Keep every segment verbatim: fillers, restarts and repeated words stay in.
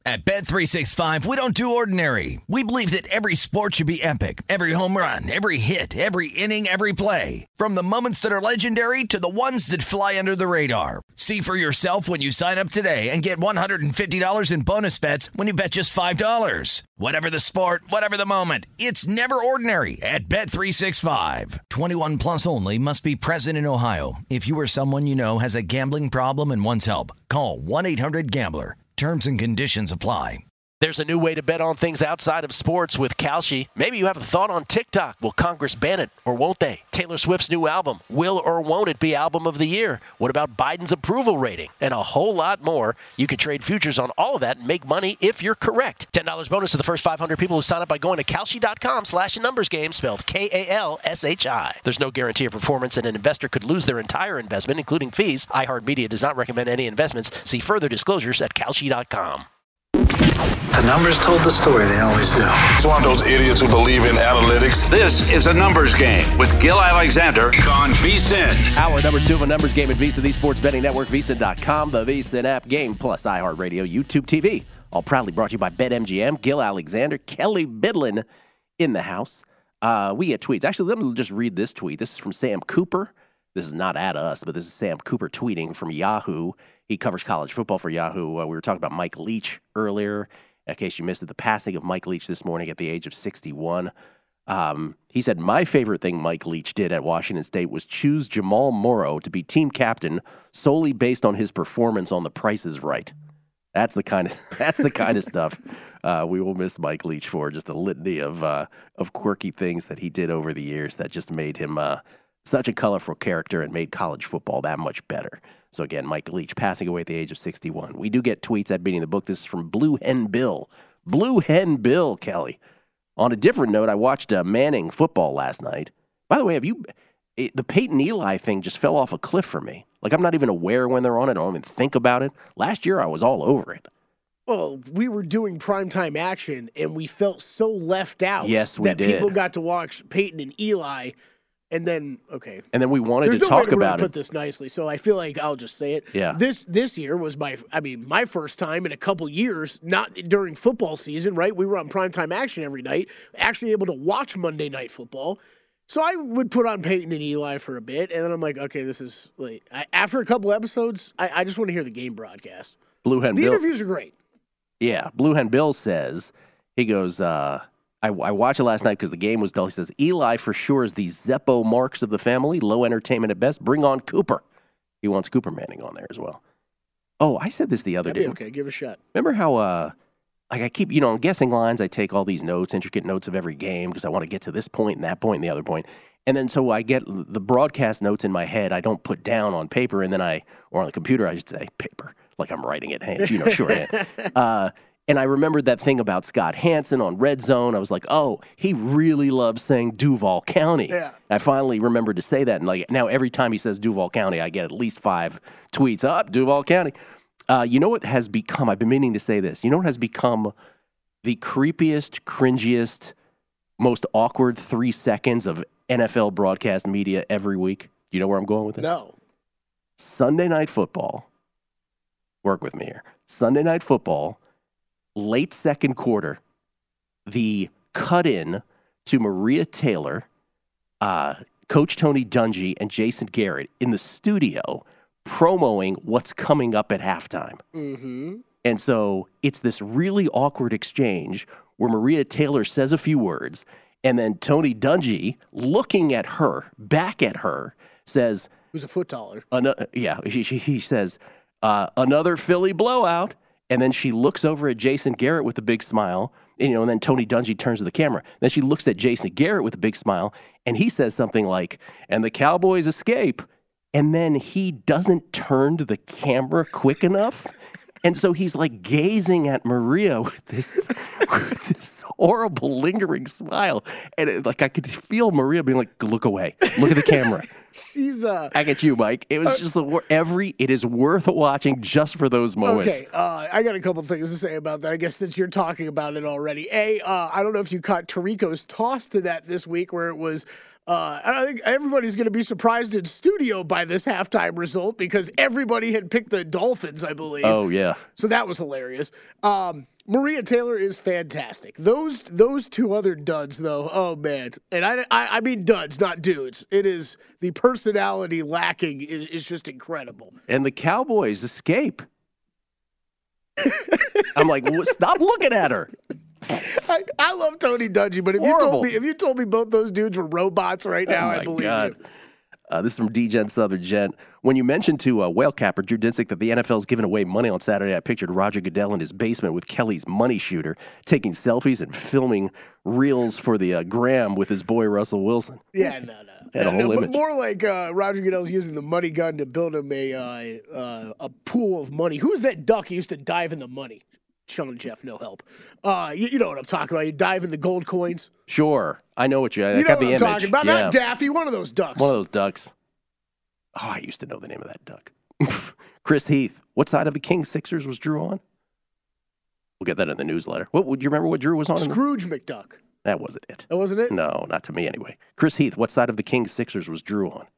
At Bet three sixty-five, we don't do ordinary. We believe that every sport should be epic. Every home run, every hit, every inning, every play. From the moments that are legendary to the ones that fly under the radar. See for yourself when you sign up today and get one hundred fifty dollars in bonus bets when you bet just five dollars. Whatever the sport, whatever the moment, it's never ordinary at Bet three sixty-five. twenty-one plus only. Must be present in Ohio. If you or someone you know has a gambling problem and wants help, call one eight hundred gambler. Terms and conditions apply. There's a new way to bet on things outside of sports with Kalshi. Maybe you have a thought on TikTok. Will Congress ban it or won't they? Taylor Swift's new album. Will or won't it be album of the year? What about Biden's approval rating? And a whole lot more. You can trade futures on all of that and make money if you're correct. ten dollars bonus to the first five hundred people who sign up by going to Kalshi.com slash numbers game, spelled K A L S H I. There's no guarantee of performance, and an investor could lose their entire investment, including fees. iHeartMedia does not recommend any investments. See further disclosures at Kalshi dot com. The numbers told the story, they always do. It's one of those idiots who believe in analytics. This is a numbers game with Gil Alexander on VSiN. Hour number two of a numbers game at VSiN, the Sports Betting Network, V S I N dot com, the VSiN app, Game Plus, iHeartRadio, YouTube T V. All proudly brought to you by BetMGM. Gil Alexander, Kelly Bidlin in the house. Uh, we get tweets. Actually, let me just read this tweet. This is from Sam Cooper. This is not at us, but this is Sam Cooper tweeting from Yahoo. He covers college football for Yahoo. Uh, we were talking about Mike Leach earlier. In case you missed it, the passing of Mike Leach this morning at the age of sixty-one. Um, he said, my favorite thing Mike Leach did at Washington State was choose Jamal Morrow to be team captain solely based on his performance on The Price is Right. That's the kind of that's the kind of stuff uh, we will miss Mike Leach for. Just a litany of uh, of quirky things that he did over the years that just made him uh, such a colorful character and made college football that much better. So again, Mike Leach passing away at the age of sixty-one. We do get tweets at Beating the Book. This is from Blue Hen Bill. Blue Hen Bill, Kelly. On a different note, I watched uh, Manning football last night. By the way, have you it, the Peyton Eli thing just fell off a cliff for me. Like, I'm not even aware when they're on it. I don't even think about it. Last year, I was all over it. Well, we were doing primetime action, and we felt so left out yes, we that did. people got to watch Peyton and Eli. And then, okay. And then we wanted There's to no talk way to about really it. put this nicely, so I feel like I'll just say it. Yeah. This this year was my, I mean, my first time in a couple years, not during football season, right? We were on primetime action every night, actually able to watch Monday Night Football. So I would put on Peyton and Eli for a bit, and then I'm like, okay, this is like, I, after a couple episodes, I, I just want to hear the game broadcast. Blue Hen the Bill. interviews are great. Yeah. Blue Hen Bill says, he goes, uh, I, I watched it last night because the game was dull. He says, Eli for sure is the Zeppo Marks of the family, low entertainment at best. Bring on Cooper. He wants Cooper Manning on there as well. Oh, I said this the other That'd day. be okay, give it a shot. Remember how, uh, like I keep, you know, on guessing lines, I take all these notes, intricate notes of every game because I want to get to this point and that point and the other point. And then so I get the broadcast notes in my head I don't put down on paper, and then I, or on the computer, I should say paper, like I'm writing it hand, you know, shorthand. uh, and I remembered that thing about Scott Hansen on Red Zone. I was like, oh, he really loves saying Duval County. Yeah. I finally remembered to say that. And like now every time he says Duval County, I get at least five tweets up, Duval County. Uh, you know what has become, I've been meaning to say this, you know what has become the creepiest, cringiest, most awkward three seconds of N F L broadcast media every week? Do you know where I'm going with this? No. Sunday Night Football. Work with me here. Sunday Night Football, late second quarter, the cut-in to Maria Taylor, uh, Coach Tony Dungy, and Jason Garrett in the studio promoting what's coming up at halftime. Mm-hmm. And so it's this really awkward exchange where Maria Taylor says a few words, and then Tony Dungy, looking at her, back at her, says... Who's a foot taller. Another, yeah, he, he says, uh, another Philly blowout. And then she looks over at Jason Garrett with a big smile. And, you know, and then Tony Dungy turns to the camera. Then she looks at Jason Garrett with a big smile, and he says something like, and the Cowboys escape. And then he doesn't turn to the camera quick enough. And so he's like gazing at Maria with this, with this horrible lingering smile. And it, like I could feel Maria being like, look away. Look at the camera. She's uh Back at you, Mike. It was uh, just the wor- every. It is worth watching just for those moments. Okay, uh, I got a couple things to say about that. I guess since you're talking about it already. A, uh, I don't know if you caught Tirico's toss to that this week, where it was Uh, I think everybody's going to be surprised in studio by this halftime result because everybody had picked the Dolphins, I believe. Oh, yeah. So that was hilarious. Um, Maria Taylor is fantastic. Those those two other duds, though, oh, man. And I, I, I mean duds, not dudes. It is the personality lacking is, is just incredible. And the Cowboys escape. I'm like, well, stop looking at her. I, I love Tony Dungy, but if you told me if you told me both those dudes were robots right now, oh I believe God. you. Uh, this is from D-Gen Southern Gent. When you mentioned to uh, Whale Capper Drew Dinsick that the N F L is giving away money on Saturday, I pictured Roger Goodell in his basement with Kelly's money shooter, taking selfies and filming reels for the uh, gram with his boy Russell Wilson. Yeah, no, no. Had a whole no, image. More like uh, Roger Goodell's using the money gun to build him a uh, uh, a pool of money. Who's that duck? He used to dive in the money. Sean and Jeff, no help. Uh, you, you know what I'm talking about. You dive in the gold coins. Sure. I know what you. I You know got what the I'm image. talking about. Yeah. Not Daffy, one of those ducks. One of those ducks. Oh, I used to know the name of that duck. Chris Heath. What side of the Kings Sixers was Drew on? We'll get that in the newsletter. What would you remember? What Drew was on? Scrooge McDuck. That wasn't it. That wasn't it? No, not to me anyway. Chris Heath. What side of the Kings Sixers was Drew on?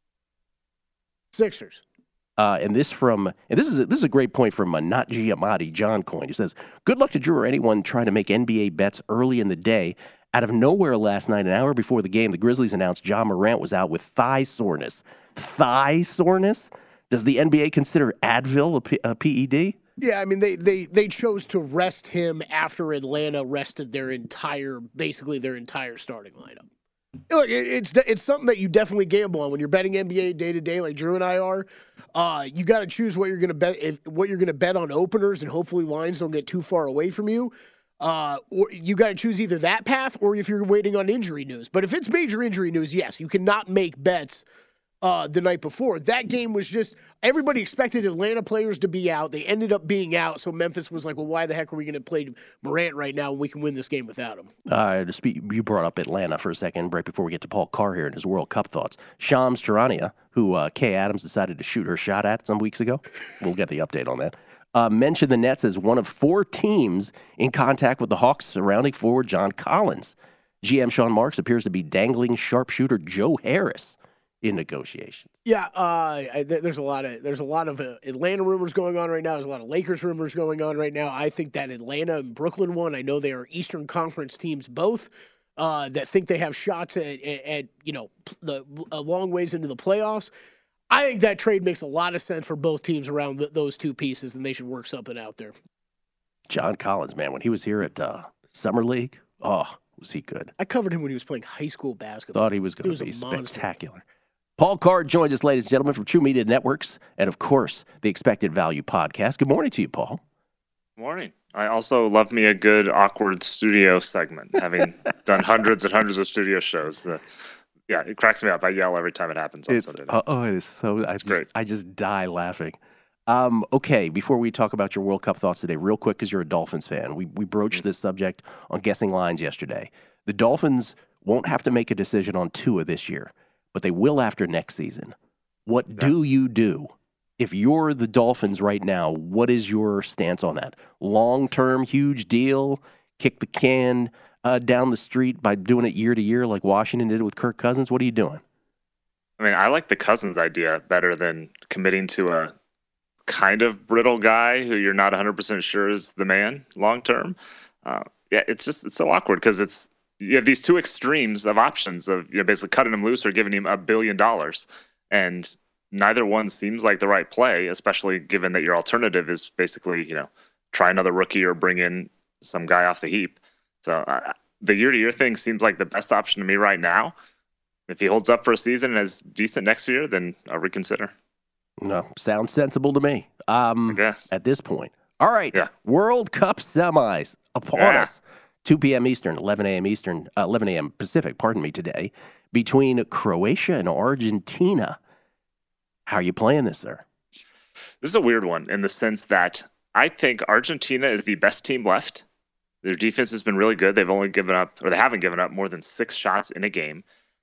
Sixers. Uh, and this from and this is a, this is a great point from uh, Not Giamatti, John Coyne. He says, "Good luck to Drew or anyone trying to make N B A bets early in the day. Out of nowhere last night, an hour before the game, the Grizzlies announced Ja Morant was out with thigh soreness. Thigh soreness? Does the N B A consider Advil a, P- a P E D? Yeah, I mean they, they they chose to rest him after Atlanta rested their entire, basically their entire starting lineup. Look, it, it's it's something that you definitely gamble on when you're betting N B A day to day, like Drew and I are. Uh, you got to choose what you're going to bet, if, what you're going to bet on openers, and hopefully lines don't get too far away from you. Uh, or you got to choose either that path, or if you're waiting on injury news. But if it's major injury news, yes, you cannot make bets uh, the night before. That game was just everybody expected Atlanta players to be out. They ended up being out, so Memphis was like, "Well, why the heck are we going to play Morant right now when we can win this game without him?" Uh, to speak, you brought up Atlanta for a second, right before we get to Paul Carr here and his World Cup thoughts. Shams Charania, who uh, Kay Adams decided to shoot her shot at some weeks ago. We'll get the update on that. Uh, mentioned the Nets as one of four teams in contact with the Hawks surrounding forward John Collins. G M Sean Marks appears to be dangling sharpshooter Joe Harris in negotiations. Yeah, uh, I, th- there's a lot of there's a lot of uh, Atlanta rumors going on right now. There's a lot of Lakers rumors going on right now. I think that Atlanta and Brooklyn one. I know they are Eastern Conference teams both uh, that think they have shots at, at, at you know the a long ways into the playoffs. I think that trade makes a lot of sense for both teams around th- those two pieces, and they should work something out there. John Collins, man, when he was here at uh, Summer League, oh, was he good. I covered him when he was playing high school basketball. Thought he was going He to be was a monster. spectacular. Paul Carr joins us, ladies and gentlemen, from True Media Networks and, of course, the Expected Value Podcast. Good morning to you, Paul. Morning. I also love me a good awkward studio segment, having done hundreds and hundreds of studio shows. The, yeah, it cracks me up. I yell every time it happens on It's, Sunday uh, night. oh, it is so. I It's just, great. I just die laughing. Um, okay, before we talk about your World Cup thoughts today, real quick, because you're a Dolphins fan, we we broached this subject on Guessing Lines yesterday. The Dolphins won't have to make a decision on Tua this year, but they will after next season. What Yeah. do you do? If you're the Dolphins right now, what is your stance on that? Long-term, huge deal, kick the can uh, down the street by doing it year to year like Washington did with Kirk Cousins? What are you doing? I mean, I like the Cousins idea better than committing to a kind of brittle guy who you're not one hundred percent sure is the man long term. Uh, yeah, it's just it's so awkward because it's you have these two extremes of options of you know basically cutting him loose or giving him a billion dollars, and neither one seems like the right play, especially given that your alternative is basically you know try another rookie or bring in some guy off the heap. So uh, the year to year thing seems like the best option to me right now. If he holds up for a season and is decent next year, then I'll reconsider. No, sounds sensible to me. Um, I guess. at this point. All right. Yeah. World Cup semis upon Yeah. us. two p.m. Eastern, eleven a.m. Eastern, uh, eleven a.m. Pacific, pardon me, today, between Croatia and Argentina. How are you playing this, sir? This is a weird one in the sense that I think Argentina is the best team left. Their defense has been really good. They've only given up, or they haven't given up more than six shots in a game.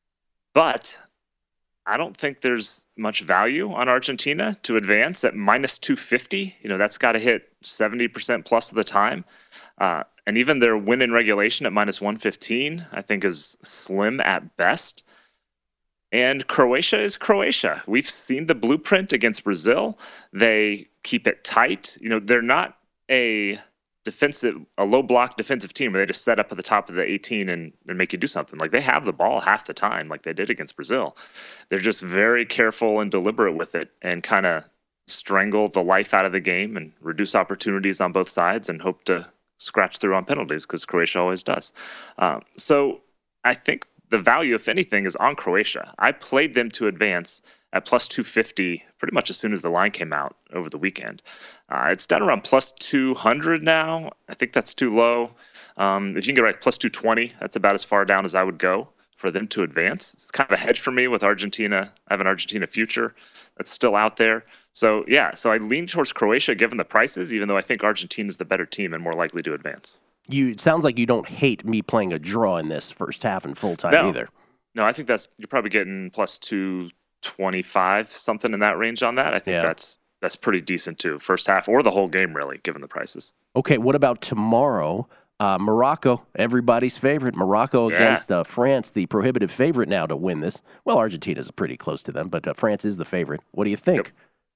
But I don't think there's much value on Argentina to advance at minus two fifty. You know, that's got to hit seventy percent plus of the time. Uh, and even their win in regulation at minus one fifteen, I think is slim at best. And Croatia is Croatia. We've seen the blueprint against Brazil. They keep it tight. You know, they're not a defensive, a low block defensive team where they just set up at the top of the eighteen and, and make you do something. Like, they have the ball half the time, like they did against Brazil. They're just very careful and deliberate with it and kind of strangle the life out of the game and reduce opportunities on both sides and hope to scratch through on penalties, because Croatia always does. Um, so I think the value, if anything, is on Croatia. I played them to advance at plus two fifty pretty much as soon as the line came out over the weekend. Uh, it's down around plus two hundred now. I think that's too low. Um, if you can get right plus two twenty, that's about as far down as I would go for them to advance. It's kind of a hedge for me with Argentina. I have an Argentina future that's still out there. So, yeah, so I lean towards Croatia given the prices, even though I think Argentina is the better team and more likely to advance. You it sounds like you don't hate me playing a draw in this first half and full time no. either. No, I think that's you're probably getting plus two twenty-five, something in that range on that. I think yeah. that's that's pretty decent too. First half or the whole game, really, given the prices. Okay, what about tomorrow? Uh, Morocco, everybody's favorite. Morocco yeah. against uh, France, the prohibitive favorite now to win this. Well, Argentina's pretty close to them, but uh, France is the favorite. What do you think? Yep.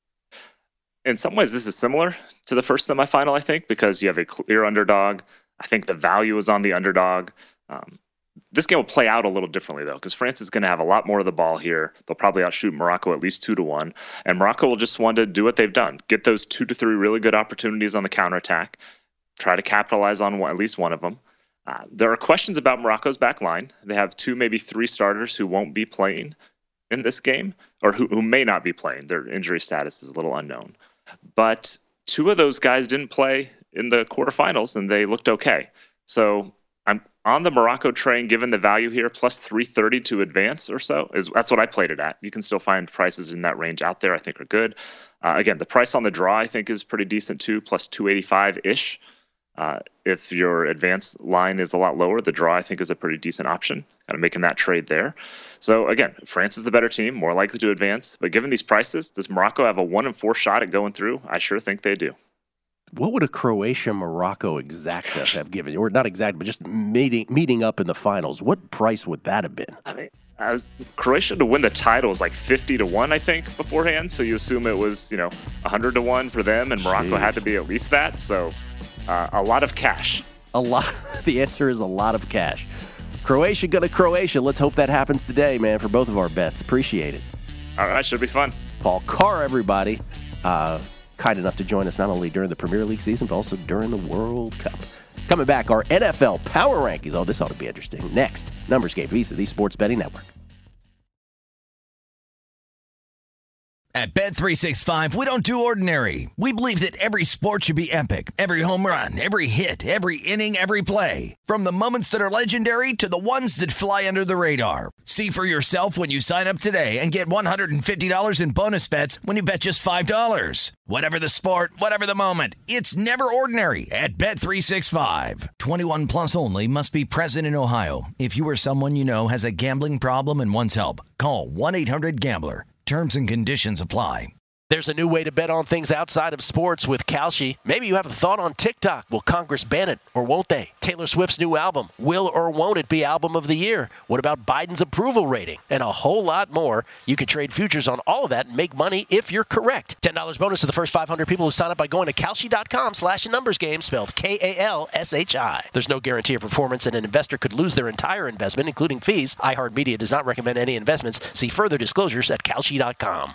In some ways, this is similar to the first semifinal, I think, because you have a clear underdog. I think the value is on the underdog. Um, this game will play out a little differently, though, because France is going to have a lot more of the ball here. They'll probably outshoot Morocco at least two to one. And Morocco will just want to do what they've done, get those two to three really good opportunities on the counterattack, try to capitalize on one, at least one of them. Uh, there are questions about Morocco's back line. They have two, maybe three starters who won't be playing in this game, or who, who may not be playing. Their injury status is a little unknown. But two of those guys didn't play in the quarterfinals, and they looked okay. So I'm on the Morocco train, given the value here, plus three thirty to advance or so. Is That's what I played it at. You can still find prices in that range out there I think are good. Uh, again, the price on the draw I think is pretty decent too, plus two eighty-five-ish. Uh, if your advance line is a lot lower, the draw I think is a pretty decent option, kind of making that trade there. So again, France is the better team, more likely to advance. But given these prices, does Morocco have a one in four shot at going through? I sure think they do. What would a Croatia-Morocco exacta have given you? Or not exact, but just meeting meeting up in the finals. What price would that have been? I mean, I was, Croatia to win the title was like fifty to one, I think, beforehand. So you assume it was, you know, one hundred to one for them, and Morocco Jeez. had to be at least that. So uh, a lot of cash. A lot. The answer is a lot of cash. Croatia going to Croatia. Let's hope that happens today, man, for both of our bets. Appreciate it. All right, should be fun. Paul Carr, everybody. Uh, kind enough to join us not only during the Premier League season, but also during the World Cup. Coming back, our N F L Power Rankings. Oh, this ought to be interesting. Next, Numbers Game, Visa, the Sports Betting Network. At Bet three sixty-five, we don't do ordinary. We believe that every sport should be epic. Every home run, every hit, every inning, every play. From the moments that are legendary to the ones that fly under the radar. See for yourself when you sign up today and get one hundred fifty dollars in bonus bets when you bet just five dollars. Whatever the sport, whatever the moment, it's never ordinary at Bet three sixty-five. twenty-one plus only. Must be present in Ohio. If you or someone you know has a gambling problem and wants help, call one eight hundred gambler. Terms and conditions apply. There's a new way to bet on things outside of sports with Kalshi. Maybe you have a thought on TikTok. Will Congress ban it or won't they? Taylor Swift's new album. Will or won't it be album of the year? What about Biden's approval rating? And a whole lot more. You can trade futures on all of that and make money if you're correct. ten dollars bonus to the first five hundred people who sign up by going to Kalshi.com slash numbers game, spelled K A L S H I. There's no guarantee of performance, and an investor could lose their entire investment, including fees. iHeartMedia does not recommend any investments. See further disclosures at Kalshi dot com.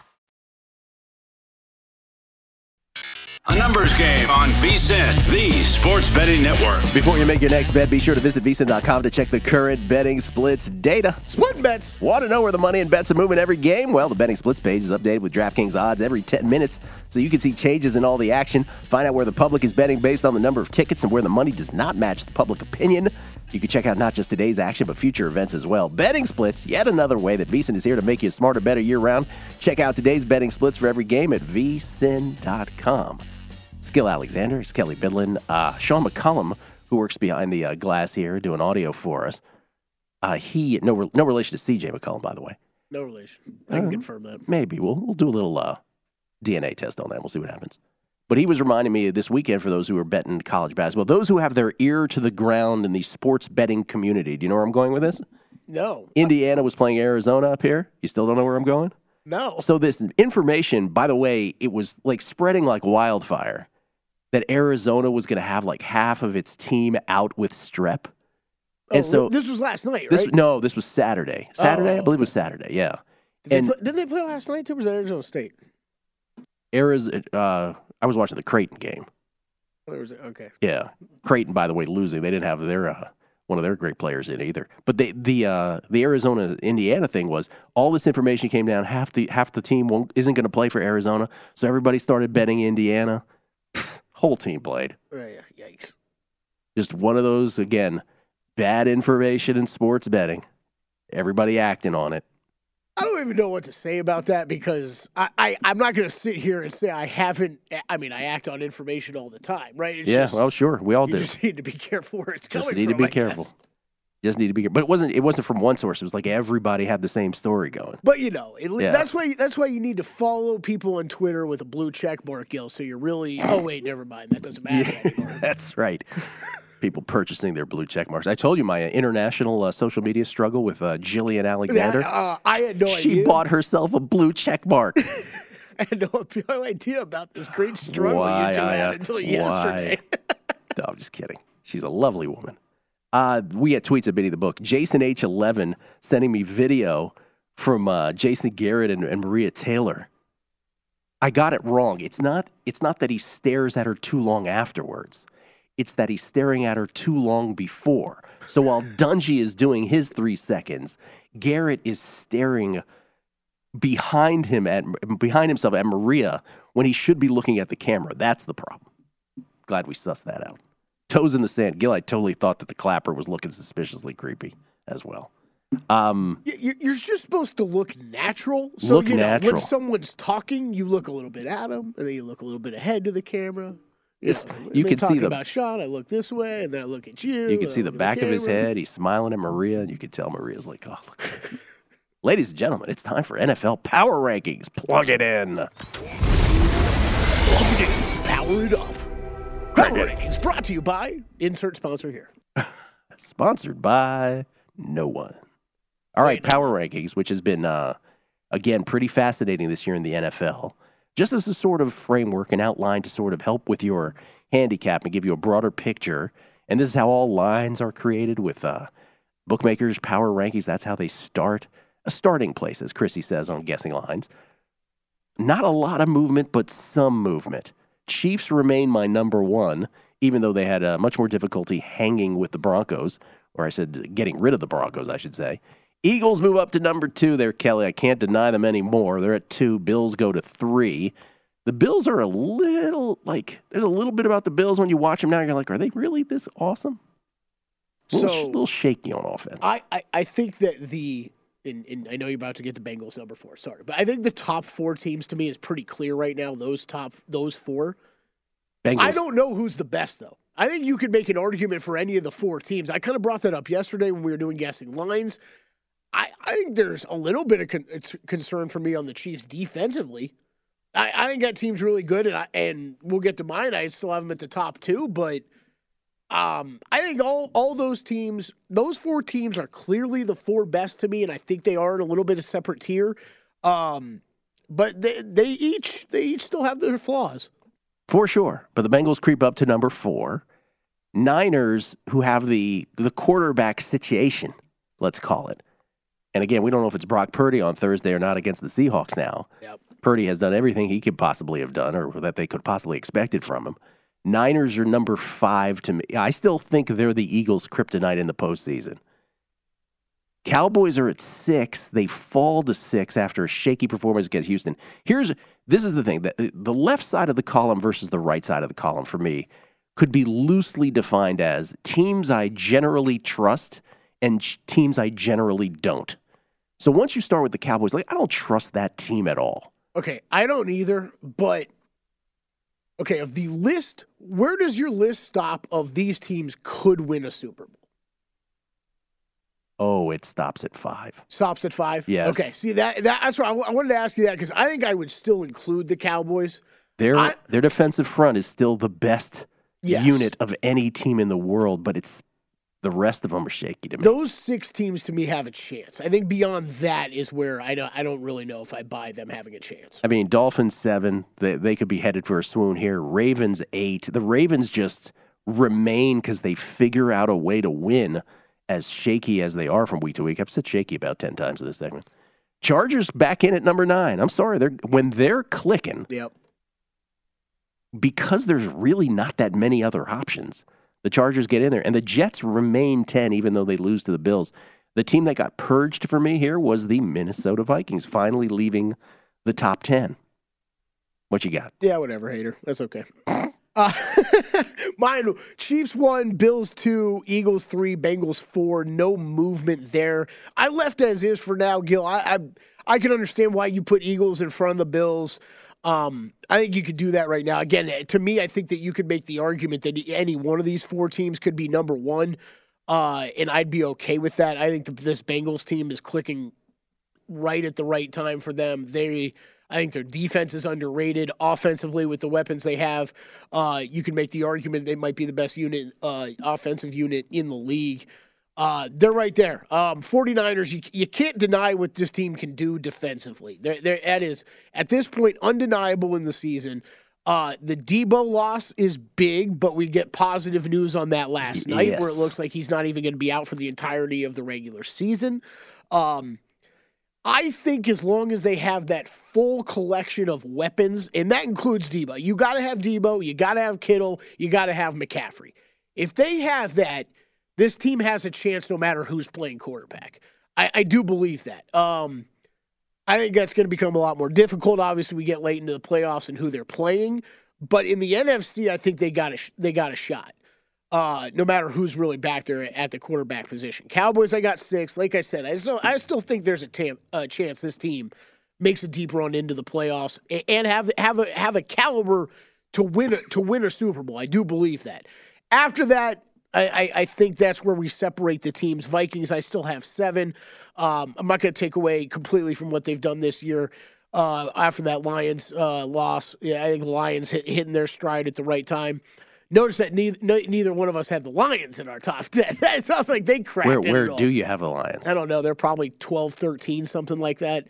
A numbers game on VSiN, the Sports Betting Network. Before you make your next bet, be sure to visit V S I N dot com to check the current betting splits data. Splitting bets. Want to know where the money and bets are moving every game? Well, the betting splits page is updated with DraftKings odds every ten minutes, so you can see changes in all the action. Find out where the public is betting based on the number of tickets and where the money does not match the public opinion. You can check out not just today's action, but future events as well. Betting splits, yet another way that V S I N is here to make you smarter, better year-round. Check out today's betting splits for every game at V S I N dot com. It's Gil Alexander, it's Kelly Bidlin, uh, Sean McCollum, who works behind the uh, glass here, doing audio for us. Uh, he no re- no relation to C J McCollum, by the way. No relation. I can uh, confirm that. Maybe we'll we'll do a little uh, D N A test on that. We'll see what happens. But he was reminding me this weekend, for those who are betting college basketball, those who have their ear to the ground in the sports betting community. Do you know where I'm going with this? No. Indiana was playing Arizona up here. You still don't know where I'm going? No. So this information, by the way, it was like spreading like wildfire that Arizona was going to have like half of its team out with strep. Oh, and so this was last night, right? This, no, this was Saturday. Saturday, Oh, I believe it was Saturday, yeah. Did they, and play, did they play last night, too, or was that Arizona State? Arizona, uh, I was watching the Creighton game. There was, okay. Yeah. Creighton, by the way, losing. They didn't have their uh, one of their great players in either. But they, the uh, the Arizona Indiana thing was all this information came down. Half the half the team won't, isn't going to play for Arizona, so everybody started betting Indiana. Whole team played. Oh, yeah, yikes. Just one of those, again, bad information in sports betting. Everybody acting on it. I don't even know what to say about that because I, I, I'm not going to sit here and say I haven't. I mean, I act on information all the time, right? It's yeah, just, well, sure. We all you do. just need to be careful where it's Just coming need from. to be I careful. guess. Just need to be careful. But it wasn't, it wasn't from one source. It was like everybody had the same story going. But, you know, it, Yeah. that's why that's why you need to follow people on Twitter with a blue check mark, Gil, so you're really, oh, wait, never mind. That doesn't matter Yeah, anymore. that's right. People purchasing their blue check marks. I told you my international uh, social media struggle with uh, Jillian Alexander. That, uh, I had no she idea. bought herself a blue check mark. I had no, no idea about this great struggle Why, you two I, had uh, until why? yesterday. No, I'm just kidding. She's a lovely woman. Uh, we get tweets at Benny the Book. Jason H eleven sending me video from uh, Jason Garrett and, and Maria Taylor. I got it wrong. It's not. It's not that he stares at her too long afterwards. It's that he's staring at her too long before. So while Dungy is doing his three seconds, Garrett is staring behind him at behind himself at Maria when he should be looking at the camera. That's the problem. Glad we sussed that out. Toes in the sand. Gil, I totally thought that the clapper was looking suspiciously creepy as well. Um, You're you're just supposed to look natural. So, Look you know, natural. when someone's talking, you look a little bit at them, and then you look a little bit ahead to the camera. You, It's- know, you they're can see talking the- about Sean. I look this way, and then I look at you. you can and see I the look at back of his camera. head. He's smiling at Maria, and you can tell Maria's like, oh, look. Ladies and gentlemen, it's time for N F L Power Rankings. Plug it in. Power it up. Power Rankings brought to you by insert sponsor here. Sponsored by no one. All right, Power Rankings, which has been, uh, again, pretty fascinating this year in the N F L. Just as a sort of framework and outline to sort of help with your handicap and give you a broader picture. And this is how all lines are created with uh, bookmakers, Power Rankings. That's how they start. A starting place, as Chrissy says on Guessing Lines. Not a lot of movement, but some movement. Chiefs remain my number one, even though they had uh, much more difficulty hanging with the Broncos, or I said getting rid of the Broncos, I should say. Eagles move up to number two there, Kelly. I can't deny them anymore. They're at two. Bills go to three. The Bills are a little, like, there's a little bit about the Bills when you watch them now. You're like, are they really this awesome? A little, So- a little shaky on offense. I, I, I think that the and, and I know you're about to get the Bengals number four. Sorry, but I think the top four teams to me is pretty clear right now. Those top those four. Bengals. I don't know who's the best though. I think you could make an argument for any of the four teams. I kind of brought that up yesterday when we were doing guessing lines. I, I think there's a little bit of con- it's concern for me on the Chiefs defensively. I, I think that team's really good, and I, and we'll get to mine. I still have them at the top two, but um, I think all all those teams, those four teams, are clearly the four best to me, and I think they are in a little bit of separate tier. Um, but they they each they each still have their flaws. For sure. But the Bengals creep up to number four. Niners, who have the the quarterback situation, let's call it. And again, we don't know if it's Brock Purdy on Thursday or not against the Seahawks now. Yep. Purdy has done everything he could possibly have done or that they could possibly expected from him. Niners are number five to me. I still think they're the Eagles' kryptonite in the postseason. Cowboys are at six. They fall to six after a shaky performance against Houston. Here's this is the thing. The, the left side of the column versus the right side of the column for me could be loosely defined as teams I generally trust and ch- teams I generally don't. So once you start with the Cowboys, like I don't trust that team at all. Okay, I don't either, but okay, of the list, where does your list stop of these teams could win a Super Bowl? Oh, it stops at five. Stops at five? Yes. Okay, see, that, that that's why I, w- I wanted to ask you that because I think I would still include the Cowboys. Their I- their defensive front is still the best Yes. unit of any team in the world, but it's The rest of them are shaky to me. Those six teams to me have a chance. I think beyond that is where I don't, I don't really know if I buy them having a chance. I mean, Dolphins seven, they, they could be headed for a swoon here. Ravens eight. The Ravens just remain because they figure out a way to win as shaky as they are from week to week. I've said shaky about ten times in this segment. Chargers back in at number nine. I'm sorry. They're when they're clicking, yep. because there's really not that many other options. The Chargers get in there, and the Jets remain ten, even though they lose to the Bills. The team that got purged for me here was the Minnesota Vikings, finally leaving the top ten. What you got? Yeah, whatever, hater. That's okay. Uh, mine, Chiefs one, Bills two, Eagles three, Bengals four. No movement there. I left as is for now, Gil. I I, I can understand why you put Eagles in front of the Bills. Um, I think you could do that right now. Again, to me, I think that you could make the argument that any one of these four teams could be number one, uh, and I'd be okay with that. I think the, this Bengals team is clicking right at the right time for them. They, I think their defense is underrated offensively with the weapons they have. Uh, you can make the argument they might be the best unit, uh, offensive unit in the league. Uh, they're right there. Um, 49ers, you, you can't deny what this team can do defensively. They're, they're, that is, at this point, undeniable in the season. Uh, the Debo loss is big, but we get positive news on that last night yes. where it looks like he's not even going to be out for the entirety of the regular season. Um, I think as long as they have that full collection of weapons, and that includes Debo, you got to have Debo, you got to have Kittle, you got to have McCaffrey. If they have that, this team has a chance no matter who's playing quarterback. I, I do believe that. Um, I think that's going to become a lot more difficult. Obviously, we get late into the playoffs and who they're playing. But in the N F C, I think they got a, they got a shot, uh, no matter who's really back there at the quarterback position. Cowboys, I got six. Like I said, I still, I still think there's a, tam, a chance this team makes a deep run into the playoffs and, and have have a have a caliber to win a, to win a Super Bowl. I do believe that. After that, I, I think that's where we separate the teams. Vikings, I still have seven. Um, I'm not going to take away completely from what they've done this year uh, after that Lions uh, loss. Yeah, I think the Lions hit, hitting their stride at the right time. Notice that neither, neither one of us had the Lions in our top ten. It sounds like they cracked Where, it where at all. do you have the Lions? I don't know. They're probably twelve, thirteen, something like that.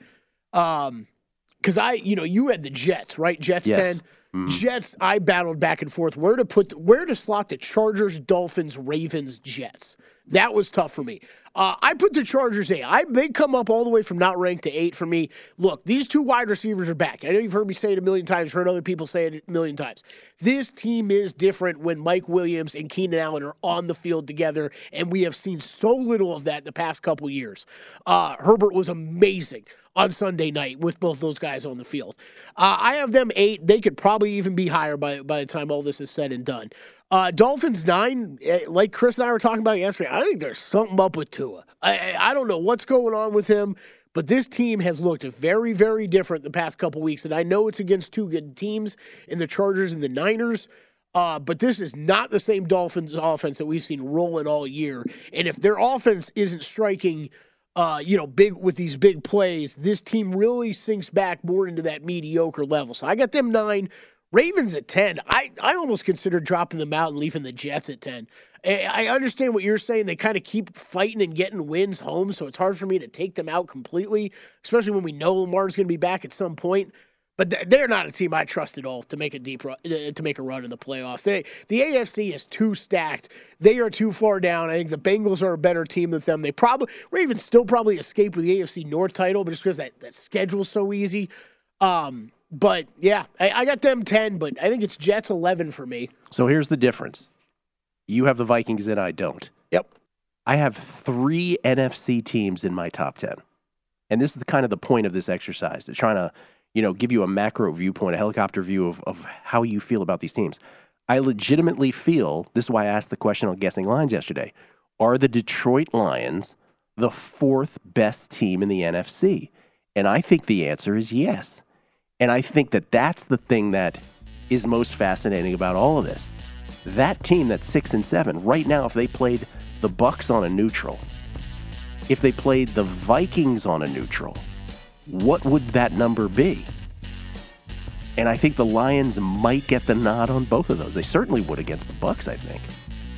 Um, because I, you know, you had the Jets, right? Jets Yes. ten. Mm-hmm. Jets, I battled back and forth where to put, where to slot the Chargers, Dolphins, Ravens, Jets. That was tough for me. Uh, I put the Chargers eight. I, they come up all the way from not ranked to eight for me. Look, these two wide receivers are back. I know you've heard me say it a million times, heard other people say it a million times. This team is different when Mike Williams and Keenan Allen are on the field together, and we have seen so little of that the past couple years. Uh, Herbert was amazing on Sunday night with both those guys on the field. Uh, I have them eight. They could probably even be higher by, by the time all this is said and done. Uh, Dolphins nine, like Chris and I were talking about yesterday, I think there's something up with Tua. I, I don't know what's going on with him, but this team has looked very, very different the past couple weeks, and I know it's against two good teams in the Chargers and the Niners, uh, but this is not the same Dolphins offense that we've seen rolling all year, and if their offense isn't striking Uh, you know, big with these big plays, this team really sinks back more into that mediocre level. So I got them nine. Ravens at ten. I, I almost considered dropping them out and leaving the Jets at ten. I, I understand what you're saying. They kind of keep fighting and getting wins home, so it's hard for me to take them out completely, especially when we know Lamar's going to be back at some point. But they're not a team I trust at all to make a deep run, to make a run in the playoffs. They, the A F C is too stacked. They are too far down. I think the Bengals are a better team than them. They probably Ravens still probably escape with the A F C North title, but just because that that schedule's so easy. Um, but yeah, I, I got them ten, but I think it's Jets eleven for me. So here's the difference: you have the Vikings, and I don't. Yep. I have three N F C teams in my top ten, and this is the, kind of the point of this exercise. They're trying to, you know, give you a macro viewpoint, a helicopter view of, of how you feel about these teams. I legitimately feel, this is why I asked the question on Guessing Lines yesterday, are the Detroit Lions the fourth best team in the N F C? And I think the answer is yes. And I think that that's the thing that is most fascinating about all of this. That team that's six and seven, right now, if they played the Bucs on a neutral, if they played the Vikings on a neutral, what would that number be? And I think the Lions might get the nod on both of those. They certainly would against the Bucs, I think.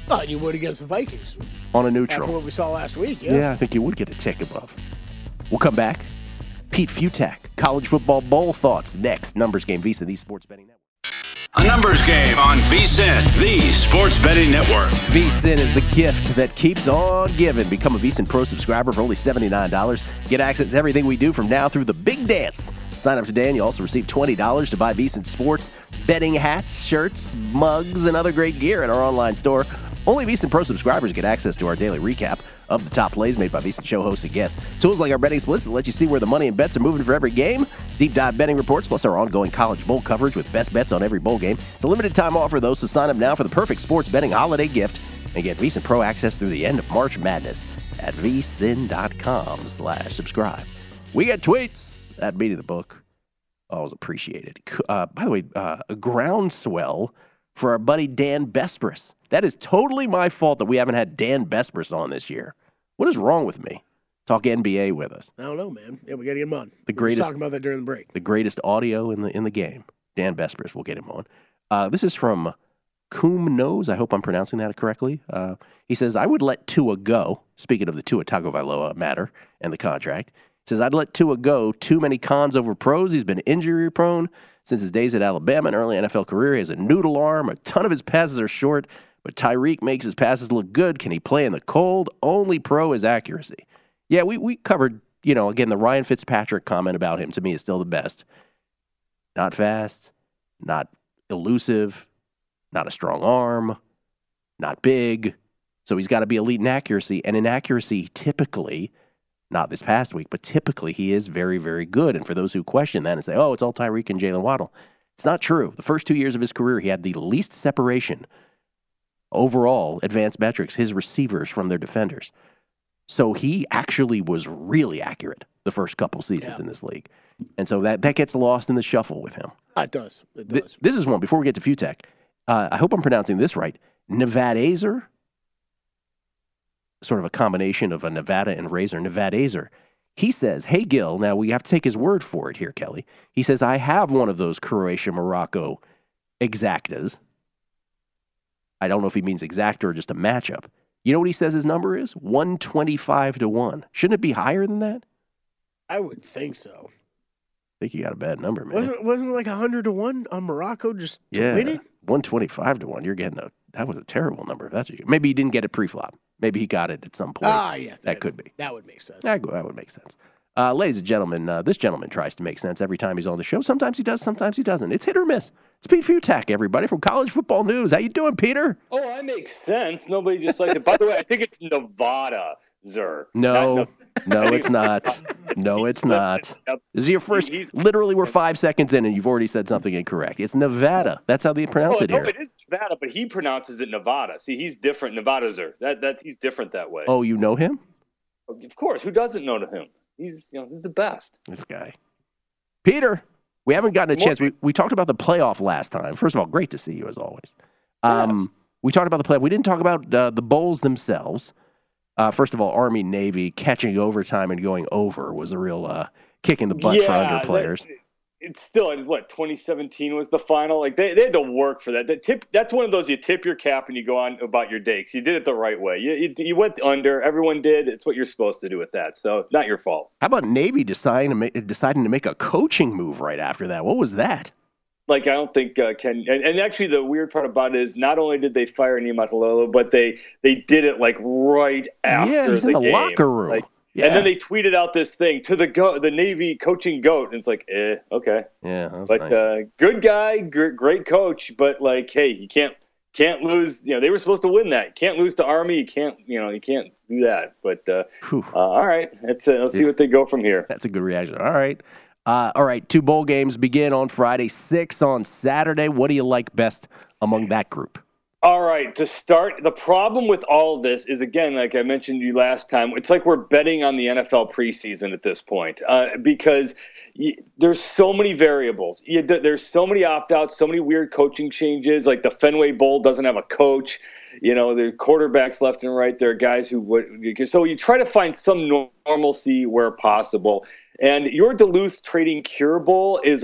Oh, and you would against the Vikings. On a neutral. After what we saw last week, yeah. Yeah, I think you would get a tick above. We'll come back. Pete Futak, college football bowl thoughts next. Numbers Game, VSiN, the Sports Betting Network. A numbers game on VSiN, the Sports Betting Network. VSiN is the gift that keeps on giving. Become a VSiN Pro subscriber for only seventy-nine dollars. Get access to everything we do from now through the big dance. Sign up today and you also receive twenty dollars to buy VSiN Sports betting hats, shirts, mugs, and other great gear at our online store. Only VSiN Pro subscribers get access to our daily recap of the top plays made by VSiN show hosts and guests. Tools like our betting splits that let you see where the money and bets are moving for every game. Deep dive betting reports, plus our ongoing college bowl coverage with best bets on every bowl game. It's a limited time offer, though, so sign up now for the perfect sports betting holiday gift and get VSiN Pro access through the end of March Madness at vsin.com slash subscribe. We get tweets at Beat of the Book. Always appreciated. Uh, by the way, uh, a groundswell for our buddy Dan Besbris. That is totally my fault that we haven't had Dan Besbris on this year. What is wrong with me? Talk N B A with us. I don't know, man. Yeah, we got to get him on. The We were greatest, just talking about that during the break. The greatest audio in the in the game. Dan Besbris, we'll get him on. Uh, this is from Coom Knows. I hope I'm pronouncing that correctly. Uh, he says, I would let Tua go. Speaking of the Tua Tagovailoa matter and the contract. He says, I'd let Tua go. Too many cons over pros. He's been injury prone since his days at Alabama and early N F L career. He has a noodle arm. A ton of his passes are short, but Tyreek makes his passes look good. Can he play in the cold? Only pro is accuracy. Yeah, we, we covered, you know, again, the Ryan Fitzpatrick comment about him to me is still the best. Not fast, not elusive, not a strong arm, not big. So he's got to be elite in accuracy. And in accuracy, typically, not this past week, but typically he is very, very good. And for those who question that and say, oh, it's all Tyreek and Jalen Waddle, it's not true. The first two years of his career, he had the least separation overall, advanced metrics, his receivers from their defenders. So he actually was really accurate the first couple seasons yeah. in this league. And so that, that gets lost in the shuffle with him. It does. It does. Th- this is one, before we get to Futek, uh, I hope I'm pronouncing this right. Nevadazer, sort of a combination of a Nevada and Razor, Nevadazer. He says, hey, Gil, now we have to take his word for it here, Kelly. He says, I have one of those Croatia-Morocco exactas. I don't know if he means exacta or just a matchup. You know what he says his number is? one twenty-five to one. Shouldn't it be higher than that? I would think so. I think you got a bad number, man. Wasn't, wasn't it like one hundred to one on Morocco just to yeah, win it? one twenty-five to one. You're getting a, that was a terrible number. If that's what you, maybe he didn't get it pre-flop. Maybe he got it at some point. Ah, yeah. That, that could be. That would make sense. That, that would make sense. Uh, ladies and gentlemen, uh, this gentleman tries to make sense every time he's on the show. Sometimes he does, sometimes he doesn't. It's hit or miss. It's Pete Futak, everybody, from College Football News. How you doing, Peter? Oh, I make sense. Nobody just likes it. By the way, I think it's Nevada, Zer. No, no, it's not. No, it's not. This is your first. Literally, we're five seconds in, and you've already said something incorrect. It's Nevada. That's how they pronounce oh, it no, here. It is Nevada, but he pronounces it Nevada. See, he's different. Nevada, Zer. That that's he's different that way. Oh, you know him? Of course. Who doesn't know him? He's you know he's the best. This guy, Peter. We haven't gotten a chance. We we talked about the playoff last time. First of all, great to see you as always. Um, yes. We talked about the playoff. We didn't talk about uh, the bowls themselves. Uh, first of all, Army Navy catching overtime and going over was a real uh, kick in the butt yeah, for under players. That, it's still what twenty seventeen was the final. Like they, they had to work for that. That tip. That's one of those you tip your cap and you go on about your day because you did it the right way. You, you you went under. Everyone did. It's what you're supposed to do with that. So not your fault. How about Navy deciding to make, deciding to make a coaching move right after that? What was that? Like, I don't think uh, Ken and, – and actually the weird part about it is not only did they fire Niumatalolo, but they, they did it, like, right after yeah, he's the in the game. locker room. Like, yeah. And then they tweeted out this thing to the go- the Navy coaching GOAT. And it's like, eh, okay. Yeah, that was But nice. uh, good guy, gr- great coach. But, like, hey, you can't can't lose – you know, they were supposed to win that. You can't lose to Army. You can't – you know, you can't do that. But, uh, uh, all right. Let's, uh, let's see what they go from here. That's a good reaction. All right. Uh, all right, two bowl games begin on Friday, six on Saturday. What do you like best among that group? All right, to start, the problem with all of this is, again, like I mentioned to you last time, it's like we're betting on the N F L preseason at this point uh, because y- there's so many variables. You, there's so many opt-outs, so many weird coaching changes. Like the Fenway Bowl doesn't have a coach. You know, there are quarterbacks left and right. There are guys who would – so you try to find some normalcy where possible. And your Duluth Trading Cure Bowl is about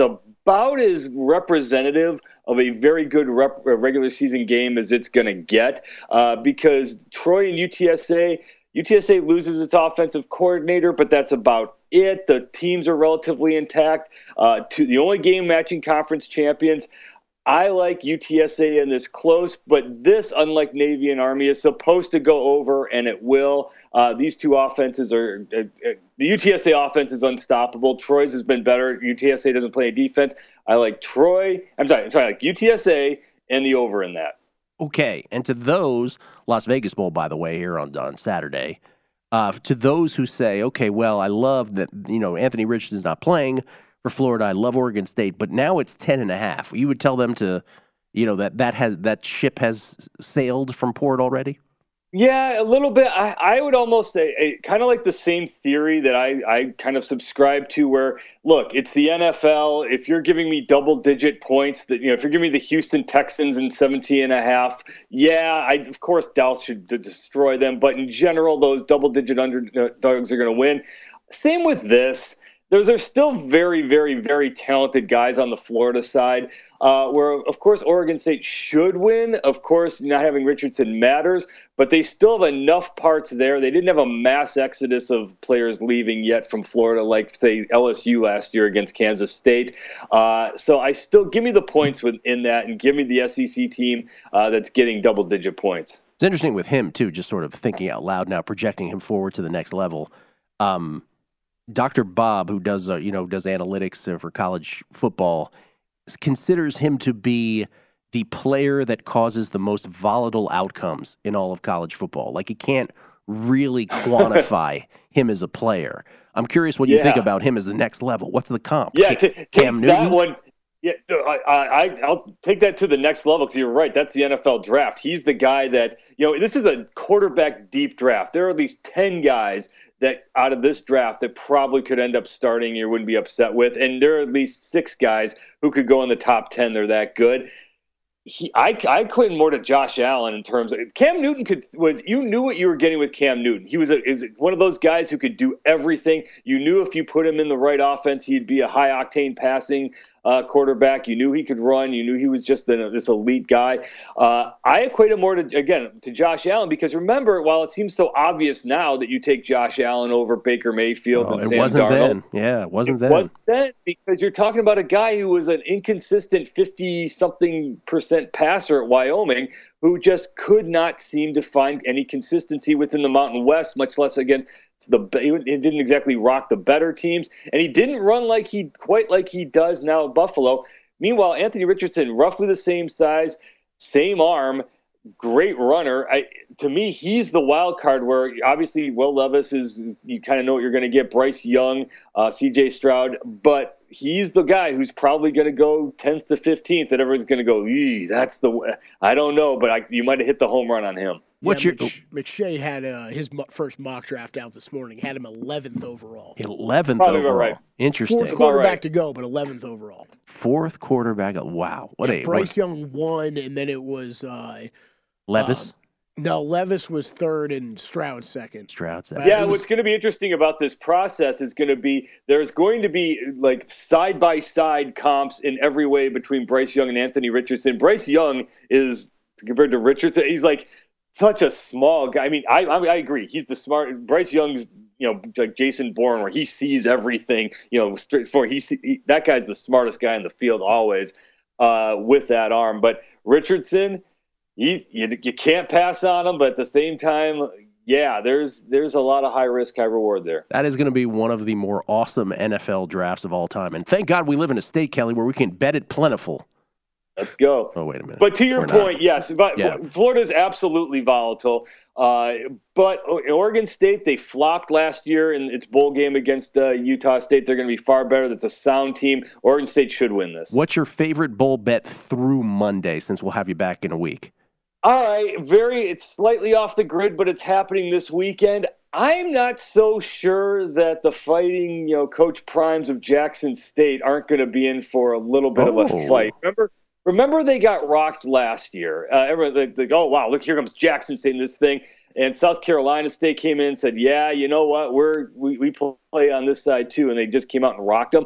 about as representative of a very good rep, regular season game as it's going to get uh, because Troy and U T S A, U T S A loses its offensive coordinator, but that's about it. The teams are relatively intact. Uh, to the only game matching conference champions. I like U T S A in this close, but this, unlike Navy and Army, is supposed to go over, and it will. Uh, these two offenses are uh, – the U T S A offense is unstoppable. Troy's has been better. U T S A doesn't play any defense. I like Troy – I'm sorry, I'm sorry, I like U T S A and the over in that. Okay, and to those – Las Vegas Bowl, by the way, here on, on Saturday. Uh, to those who say, okay, well, I love that, you know, Anthony Richardson's not playing – for Florida, I love Oregon State, but now it's ten and a half. You would tell them to, you know, that that has that ship has sailed from port already? Yeah, a little bit. I, I would almost say kind of like the same theory that I, I kind of subscribe to where, look, it's the N F L. If you're giving me double-digit points, that you know, if you're giving me the Houston Texans in seventeen and a half, yeah, I, of course Dallas should destroy them. But in general, those double-digit underdogs are going to win. Same with this. There's, there's still very, very, very talented guys on the Florida side uh, where, of course, Oregon State should win. Of course, not having Richardson matters, but they still have enough parts there. They didn't have a mass exodus of players leaving yet from Florida like, say, L S U last year against Kansas State. Uh, so I still give me the points within that and give me the S E C team uh, that's getting double-digit points. It's interesting with him, too, just sort of thinking out loud now, projecting him forward to the next level. Um Doctor Bob, who does uh, you know does analytics uh, for college football, considers him to be the player that causes the most volatile outcomes in all of college football. Like, he can't really quantify him as a player. I'm curious what you yeah. think about him as the next level. What's the comp? Yeah, Cam, t- Cam that Newton? one. Yeah, I, I, I'll take that to the next level because you're right. That's the N F L draft. He's the guy that, you know, this is a quarterback deep draft. There are at least ten guys that out of this draft that probably could end up starting you wouldn't be upset with. And there are at least six guys who could go in the top ten. They're that good. He, I, I equate more to Josh Allen in terms of Cam Newton could was you knew what you were getting with Cam Newton. He was a, is one of those guys who could do everything. You knew if you put him in the right offense, he'd be a high octane passing uh, quarterback. You knew he could run. You knew he was just a, this elite guy. Uh, I equate him more to again to Josh Allen because remember, while it seems so obvious now that you take Josh Allen over Baker Mayfield oh, and it Sam wasn't Darnold, then. Yeah, it wasn't it then. wasn't then because you're talking about a guy who was an inconsistent fifty-something percent passer at Wyoming who just could not seem to find any consistency within the Mountain West, much less against the he didn't exactly rock the better teams, and he didn't run like he quite like he does now at Buffalo. Meanwhile, Anthony Richardson, roughly the same size, same arm, great runner. I, to me, he's the wild card where obviously Will Levis is, is you kind of know what you're going to get. Bryce Young, uh, C J Stroud, but he's the guy who's probably going to go tenth to fifteenth that everyone's going to go, eee, that's the – I don't know, but I, you might have hit the home run on him. What's yeah, your Mc, McShay had uh, his mo- first mock draft out this morning. Had him eleventh overall. eleventh Probably overall. Right. Interesting. Fourth quarterback right. to go, but eleventh overall. Fourth quarterback. Wow. What yeah, a Bryce what? Young won, and then it was uh, Levis. Uh, no, Levis was third and Stroud second. Stroud second. Yeah, was, what's going to be interesting about this process is going to be there's going to be like side by side comps in every way between Bryce Young and Anthony Richardson. Bryce Young is compared to Richardson, he's like. Such a small guy. I mean, I, I I agree. He's the smart. Bryce Young's, you know, like Jason Bourne, where he sees everything. You know, straight for he, he that guy's the smartest guy in the field always, uh, with that arm. But Richardson, he you, you can't pass on him. But at the same time, yeah, there's there's a lot of high risk, high reward there. That is going to be one of the more awesome N F L drafts of all time. And thank God we live in a state, Kelly, where we can bet it plentiful. Let's go. Oh, wait a minute. But to your We're point, not. yes, Yeah. Florida is absolutely volatile. Uh, but Oregon State, they flopped last year in its bowl game against uh, Utah State. They're going to be far better. That's a sound team. Oregon State should win this. What's your favorite bowl bet through Monday, since we'll have you back in a week? All right, very. It's slightly off the grid, but it's happening this weekend. I'm not so sure that the fighting, you know, Coach Primes of Jackson State aren't going to be in for a little bit Oh. of a fight. Remember, remember they got rocked last year. Uh, everyone, like, like, oh wow, look, here comes Jackson State in this thing. And South Carolina State came in and said, yeah, you know what, we're we, we play on this side too, and they just came out and rocked them.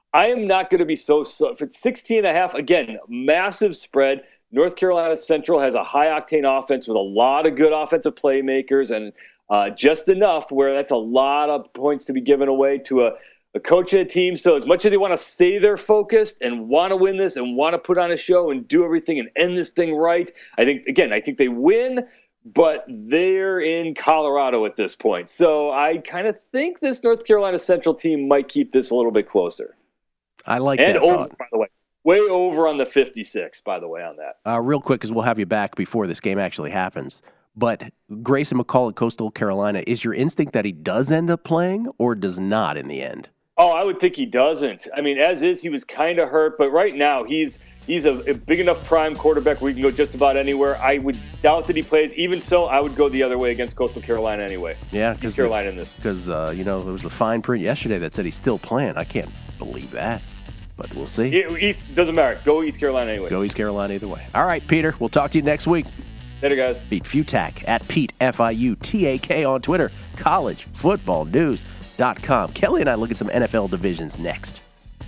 I am not going to be so, so if it's sixteen and a half, again, massive spread. North Carolina Central has a high-octane offense with a lot of good offensive playmakers and uh, just enough where that's a lot of points to be given away to a, a coach and a team. So as much as they want to stay there focused and want to win this and want to put on a show and do everything and end this thing right, I think, again, I think they win, but they're in Colorado at this point. So I kind of think this North Carolina Central team might keep this a little bit closer. I like and that over, thought. by the way. Way over on the fifty-six, by the way, on that. Uh, real quick, because we'll have you back before this game actually happens. But Grayson McCall at Coastal Carolina, is your instinct that he does end up playing or does not in the end? Oh, I would think he doesn't. I mean, as is, he was kind of hurt, but right now he's he's a, a big enough prime quarterback where he can go just about anywhere. I would doubt that he plays. Even so, I would go the other way against Coastal Carolina anyway. Yeah, because Carolina in this. Because uh, you know there was the fine print yesterday that said he's still playing. I can't believe that. But we'll see. East doesn't matter. Go East Carolina anyway. Go East Carolina either way. All right, Peter. We'll talk to you next week. Later, guys. Pete Fiutak at Pete, F I U T A K on Twitter. college football news dot com. Kelly and I look at some N F L divisions next.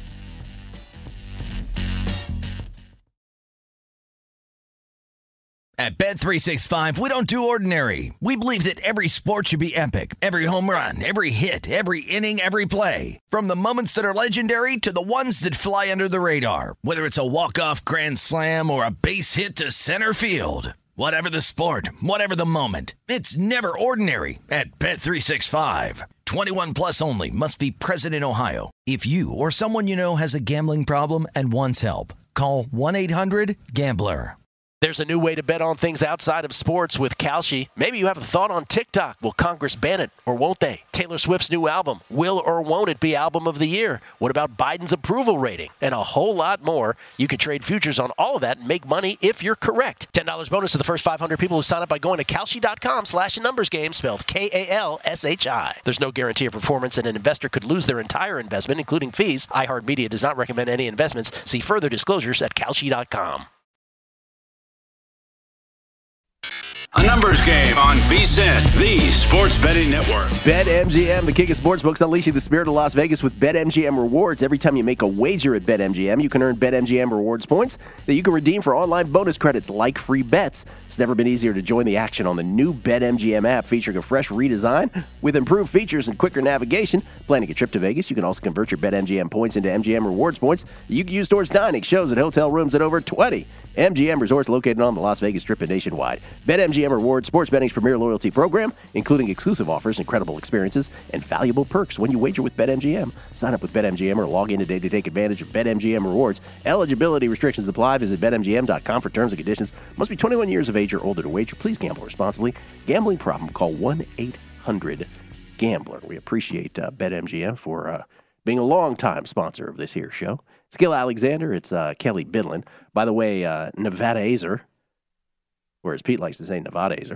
At Bet three sixty-five, we don't do ordinary. We believe that every sport should be epic. Every home run, every hit, every inning, every play. From the moments that are legendary to the ones that fly under the radar. Whether it's a walk-off grand slam or a base hit to center field. Whatever the sport, whatever the moment. It's never ordinary at Bet three sixty-five. twenty-one plus only. Must be present in Ohio. If you or someone you know has a gambling problem and wants help, call one eight hundred gambler. There's a new way to bet on things outside of sports with Kalshi. Maybe you have a thought on TikTok. Will Congress ban it or won't they? Taylor Swift's new album. Will or won't it be album of the year? What about Biden's approval rating? And a whole lot more. You can trade futures on all of that and make money if you're correct. ten dollars bonus to the first five hundred people who sign up by going to Kalshi.com slash numbers game, spelled K A L S H I. There's no guarantee of performance, and an investor could lose their entire investment, including fees. iHeartMedia does not recommend any investments. See further disclosures at Kalshi dot com. A numbers game on VSiN, the sports betting network. BetMGM, the king of sportsbooks, unleashing the spirit of Las Vegas with BetMGM rewards. Every time you make a wager at BetMGM, you can earn BetMGM rewards points that you can redeem for online bonus credits like free bets. It's never been easier to join the action on the new BetMGM app, featuring a fresh redesign with improved features and quicker navigation. Planning a trip to Vegas, you can also convert your BetMGM points into M G M rewards points you can use towards dining, shows, and hotel rooms at over twenty M G M resorts located on the Las Vegas Strip and nationwide. BetMGM Rewards, sports betting's premier loyalty program, including exclusive offers, incredible experiences, and valuable perks when you wager with BetMGM. Sign up with BetMGM or log in today to take advantage of BetMGM Rewards. Eligibility restrictions apply. Visit Bet M G M dot com for terms and conditions. Must be twenty-one years of age or older to wager. Please gamble responsibly. Gambling problem? Call one eight hundred gambler. We appreciate uh, BetMGM for uh, being a long-time sponsor of this here show. It's Gil Alexander. It's uh, Kelly Bidlin. By the way, uh, Nevada Azer, or as Pete likes to say, Nevada Azer.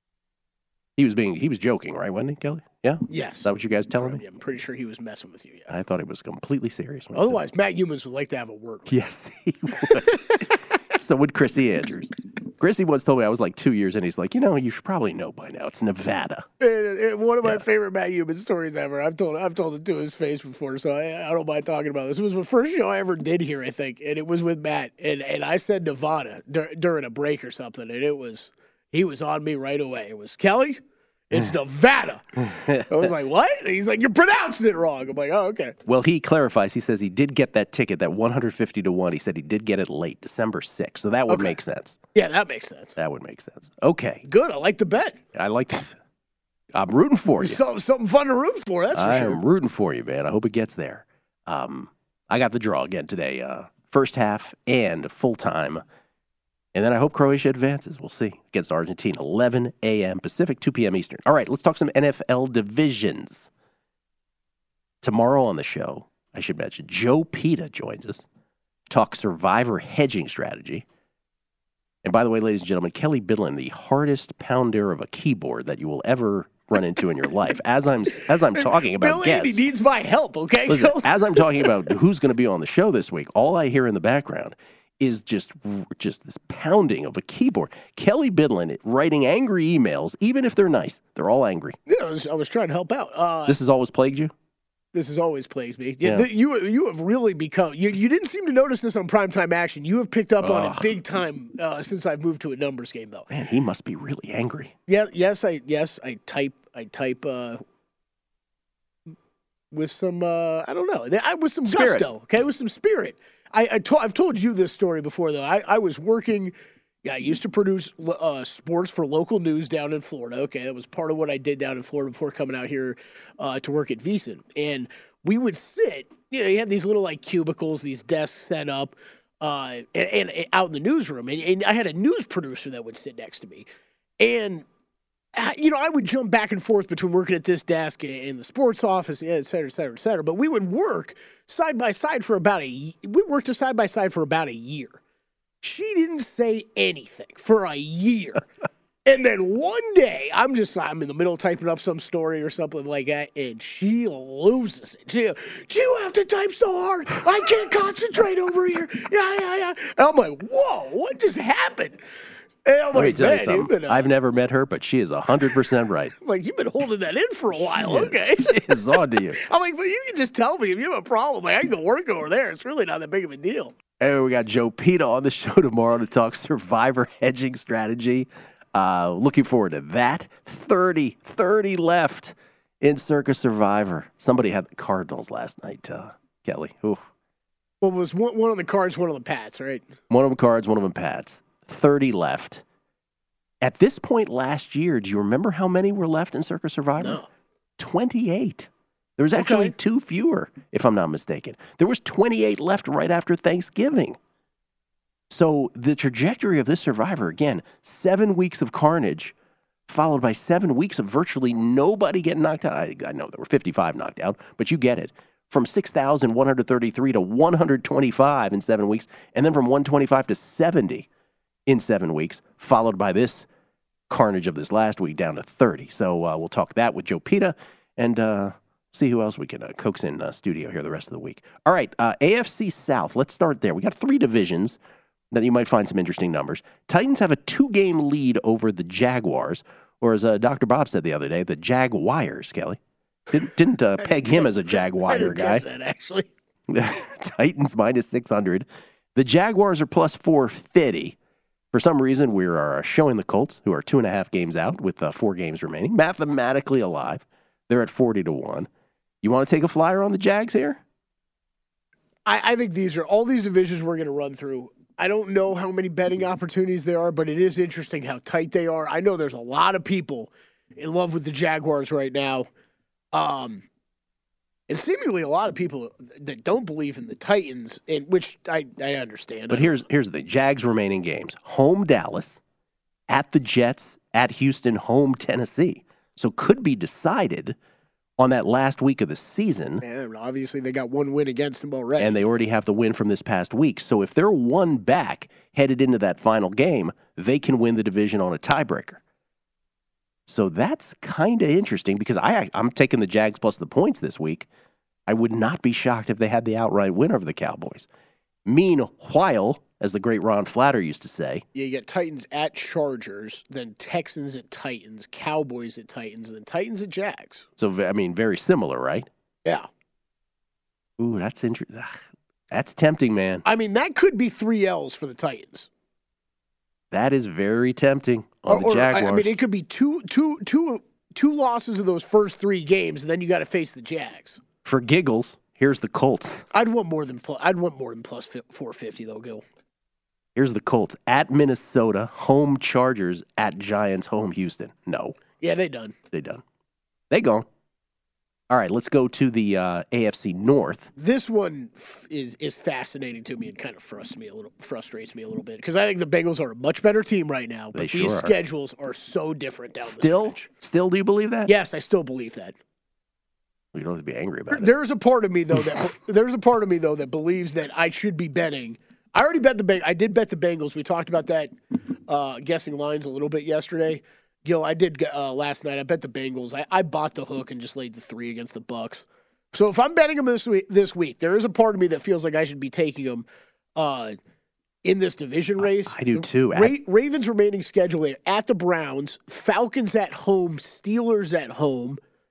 He was being, he was joking, right, wasn't he, Kelly? Yeah? Yes. Is that what you guys telling me? I'm pretty sure he was messing with you, yeah. I thought it was completely serious. Otherwise, Matt Humans would like to have a word with Yes, he would. So would Chrissy Andrews. Chrissy once told me, I was like two years in, he's like, you know, you should probably know by now. It's Nevada. And, and one of my Yeah. favorite Matt Humans stories ever. I've told I've told it to his face before, so I, I don't mind talking about this. It was the first show I ever did here, I think, and it was with Matt. And, and I said Nevada dur- during a break or something, and it was, he was on me right away. It was, Kelly, it's Nevada. I was like, what? And he's like, you're pronouncing it wrong. I'm like, oh, okay. Well, he clarifies. He says he did get that ticket, that one hundred fifty to one. He said he did get it late, December sixth. So that would Okay. make sense. Yeah, that makes sense. That would make sense. Okay. Good. I like the bet. I like to, I'm rooting for you. Something, something fun to root for, that's for I sure. am rooting for you, man. I hope it gets there. Um, I got the draw again today. Uh, first half and full time. And then I hope Croatia advances. We'll see. Against Argentina, eleven a.m. Pacific, two p.m. Eastern. All right, let's talk some N F L divisions. Tomorrow on the show, I should mention, Joe Pita joins us. Talk survivor hedging strategy. And by the way, ladies and gentlemen, Kelly Bidlin, the hardest pounder of a keyboard that you will ever run into in your life. As I'm as I'm talking about Bill guests. Andy needs my help, okay? Listen, So- as I'm talking about who's going to be on the show this week, all I hear in the background is just just this pounding of a keyboard. Kelly Bidlin writing angry emails, even if they're nice. They're all angry. Yeah, I was, I was trying to help out. Uh, This has always plagued you? This has always plagued me. Yeah. You, you you have really become. You, you didn't seem to notice this on Primetime Action. You have picked up on Ugh. it big time uh, since I've moved to a numbers game, though. Man, he must be really angry. Yeah. Yes. I yes. I type. I type. Uh, with some. Uh, I don't know. I with some Spirit. gusto. Okay. With some spirit. I, I to, I've told you this story before, though. I, I was working. Yeah, I used to produce uh, sports for local news down in Florida. Okay, that was part of what I did down in Florida before coming out here uh, to work at VEASAN. And we would sit, you know, you had these little like cubicles, these desks set up, uh, and, and, and out in the newsroom. And, and I had a news producer that would sit next to me. And, uh, you know, I would jump back and forth between working at this desk and, and the sports office, et cetera, et cetera, et cetera. But we would work side by side for about a we worked side by side for about a year. She didn't say anything for a year. And then one day, I'm just, I'm in the middle of typing up some story or something like that, and she loses it. She, do you have to type so hard? I can't concentrate over here. Yeah, yeah, yeah. And I'm like, whoa, what just happened? And I'm Let me like, tell you man, you've something. been, uh, I've never met her, but she is one hundred percent right. I'm like, you've been holding that in for a while, okay? It's on to you. I'm like, well, you can just tell me if you have a problem. Like, I can go work over there. It's really not that big of a deal. And we got Joe Pita on the show tomorrow to talk survivor hedging strategy. Uh, looking forward to that. thirty, thirty left in Circa Survivor. Somebody had the Cardinals last night, uh, Kelly. Oof. Well, it was one, one on the Cards, one on the Pats, right? One of them Cards, one of them Pats. thirty left. At this point last year, do you remember how many were left in Circa Survivor? No. twenty-eight. There was actually Okay. two fewer, if I'm not mistaken. There was twenty-eight left right after Thanksgiving. So the trajectory of this Survivor, again, seven weeks of carnage, followed by seven weeks of virtually nobody getting knocked out. I, I know there were fifty-five knocked out, but you get it. From six thousand one hundred thirty-three to one hundred twenty-five in seven weeks, and then from one hundred twenty-five to seventy in seven weeks, followed by this carnage of this last week down to thirty. So uh, we'll talk that with Joe Pita and uh, see who else we can uh, coax in uh, studio here the rest of the week. All right, uh, A F C South. Let's start there. We got three divisions that you might find some interesting numbers. Titans have a two-game lead over the Jaguars, or as uh, Doctor Bob said the other day, the Jaguars, Kelly. Didn't, didn't uh, peg him as a Jaguar I didn't guy. guess that, actually. Titans minus six hundred. The Jaguars are plus four fifty. For some reason, we are showing the Colts, who are two and a half games out with uh, four games remaining, mathematically alive. They're at forty to one. You want to take a flyer on the Jags here? I, I think these are all these divisions we're going to run through. I don't know how many betting opportunities there are, but it is interesting how tight they are. I know there's a lot of people in love with the Jaguars right now. Um, and seemingly a lot of people that don't believe in the Titans, and which I, I understand. But here's here's the thing. Jags remaining games. Home Dallas, at the Jets, at Houston, home Tennessee. So could be decided on that last week of the season. And obviously they got one win against them already. And they already have the win from this past week. So if they're one back headed into that final game, they can win the division on a tiebreaker. So that's kind of interesting because I, I'm taking the Jags plus the points this week. I would not be shocked if they had the outright win over the Cowboys. Meanwhile, as the great Ron Flatter used to say, yeah, you get Titans at Chargers, then Texans at Titans, Cowboys at Titans, then Titans at Jags. So, I mean, very similar, right? Yeah. Ooh, that's interesting. That's tempting, man. I mean, that could be three L's for the Titans. That is very tempting on Or, the or, Jaguars. I mean, it could be two, two, two, two losses of those first three games, and then you got to face the Jags. For giggles, here's the Colts. I'd want more than plus, I'd want more than plus four fifty though, Gil. Here's the Colts at Minnesota, home Chargers, at Giants, home Houston. No. Yeah, they done. They done. They gone. All right, let's go to the uh, A F C North. This one f- is is fascinating to me and kind of frustrates me a little. Frustrates me a little bit because I think the Bengals are a much better team right now, but They these sure are. schedules are so different down Still, the stretch. still, do you believe that? Yes, I still believe that. You don't have to be angry about it. There's a part of me though that there's a part of me though that believes that I should be betting. I already bet the Beng- I did bet the Bengals. We talked about that uh, guessing lines a little bit yesterday. Gil, I did uh, last night. I bet the Bengals. I, I bought the hook and just laid the three against the Bucks. So if I'm betting them this week, this week, there is a part of me that feels like I should be taking them uh, in this division race. I do too. Ra- Ravens remaining schedule at the Browns, Falcons at home, Steelers at home,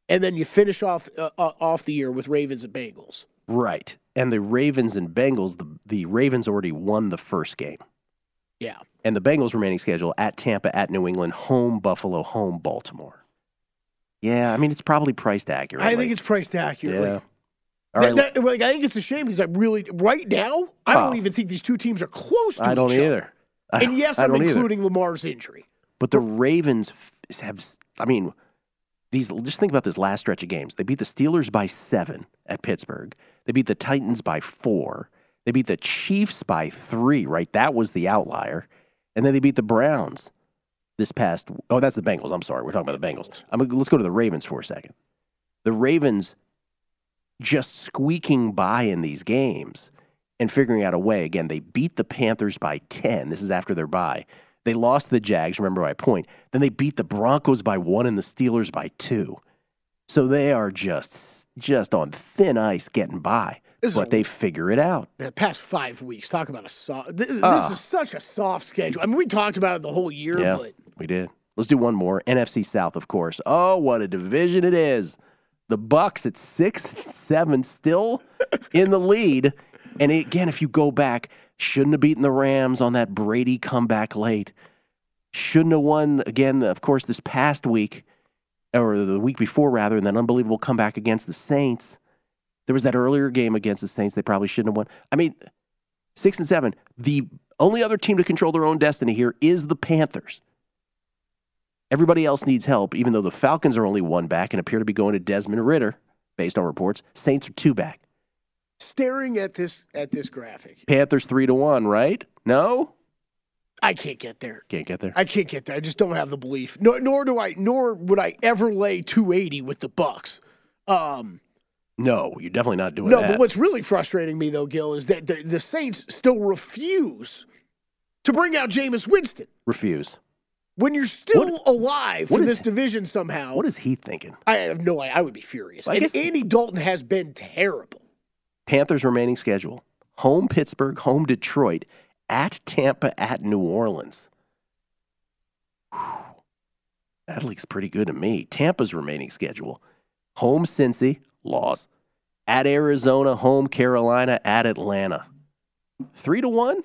and then you finish off uh, off the year with Ravens and Bengals. Right. And the Ravens and Bengals, the, the Ravens already won the first game. Yeah. And the Bengals' remaining schedule, at Tampa, at New England, home Buffalo, home Baltimore. Yeah, I mean, it's probably priced accurately. I think it's priced accurately. Yeah. All right. That, that, like, I think it's a shame because I really, right now, I don't Oh. even think these two teams are close to I don't each either. other. I, And yes, I I'm don't either. including Lamar's injury. But the Ravens have, I mean, these. Just think about this last stretch of games. They beat the Steelers by seven at Pittsburgh. They beat the Titans by four. They beat the Chiefs by three, right? That was the outlier. And then they beat the Browns this past, oh, that's the Bengals. I'm sorry. We're talking about the Bengals. I'm, let's go to the Ravens for a second. The Ravens just squeaking by in these games and figuring out a way. Again, they beat the Panthers by ten. This is after their bye. They lost the Jags, remember my point. Then they beat the Broncos by one and the Steelers by two. So they are just just on thin ice getting by. This is but a- they figure it out. The past five weeks, talk about a soft. This, this Ah. is such a soft schedule. I mean, we talked about it the whole year, Yeah, but we did. Let's do one more. N F C South, of course. Oh, what a division it is. The Bucks at six and seven, still in the lead. And again, if you go back, shouldn't have beaten the Rams on that Brady comeback late. Shouldn't have won again, of course, this past week, or the week before, rather, and that unbelievable comeback against the Saints. There was that earlier game against the Saints they probably shouldn't have won. I mean, six and seven. The only other team to control their own destiny here is the Panthers. Everybody else needs help, even though the Falcons are only one back and appear to be going to Desmond Ridder, based on reports. Saints are two back. staring at this at this graphic, Panthers three to one, right? No? I can't get there. Can't get there. I can't get there. I just don't have the belief. Nor, nor do I. Nor would I ever lay two eighty with the Bucks. Um, No, you're definitely not doing no, that. but what's really frustrating me though, Gil, is that the, the Saints still refuse to bring out Jameis Winston Refuse. when you're still What- alive what for is- this division somehow. What is he thinking? I have no idea. I would be furious. Well, I and guess- Andy Dalton has been terrible. Panthers remaining schedule. Home Pittsburgh, home Detroit, at Tampa, at New Orleans. Whew. That looks pretty good to me. Tampa's remaining schedule. Home Cincy, loss. At Arizona, home Carolina, at Atlanta. Three to one?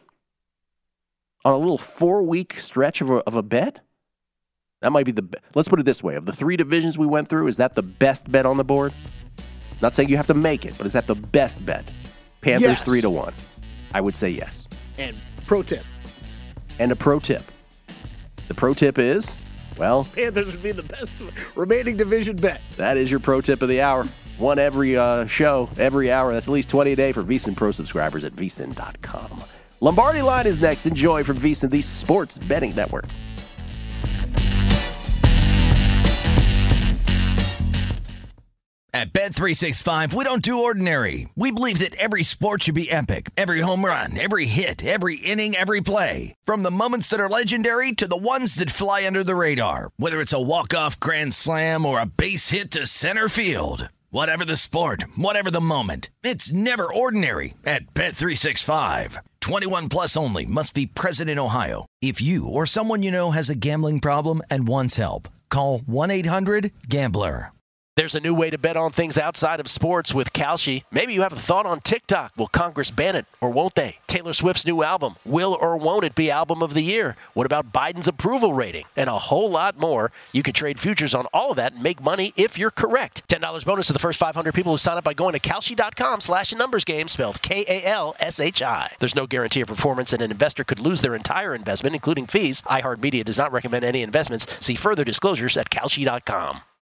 On a little four-week stretch of a, of a bet? That might be the be- let's put it this way. Of the three divisions we went through, is that the best bet on the board? Not saying you have to make it, but is that the best bet? Panthers Yes. three to one. I would say yes. And pro tip: And a pro tip. The pro tip is, well, Panthers would be the best remaining division bet. that is your pro tip of the hour. One every uh, show, every hour. That's at least twenty a day for VSiN Pro subscribers at V S I N dot com. Lombardi Line is next. Enjoy from VSiN, the Sports Betting Network. At Bet three sixty-five, we don't do ordinary. We believe that every sport should be epic. Every home run, every hit, every inning, every play. From the moments that are legendary to the ones that fly under the radar. Whether it's a walk-off grand slam or a base hit to center field. Whatever the sport, whatever the moment. It's never ordinary at Bet three sixty-five. twenty-one plus only. Must be present in Ohio. If you or someone you know has a gambling problem and wants help, call one eight hundred gambler. There's a new way to bet on things outside of sports with Kalshi. Maybe you have a thought on TikTok. Will Congress ban it or won't they? Taylor Swift's new album. Will or won't it be album of the year? What about Biden's approval rating? And a whole lot more. You could trade futures on all of that and make money if you're correct. ten dollars bonus to the first five hundred people who sign up by going to Kalshi.com slash numbers game, spelled K A L S H I. There's no guarantee of performance, and an investor could lose their entire investment, including fees. iHeartMedia does not recommend any investments. See further disclosures at Kalshi dot com.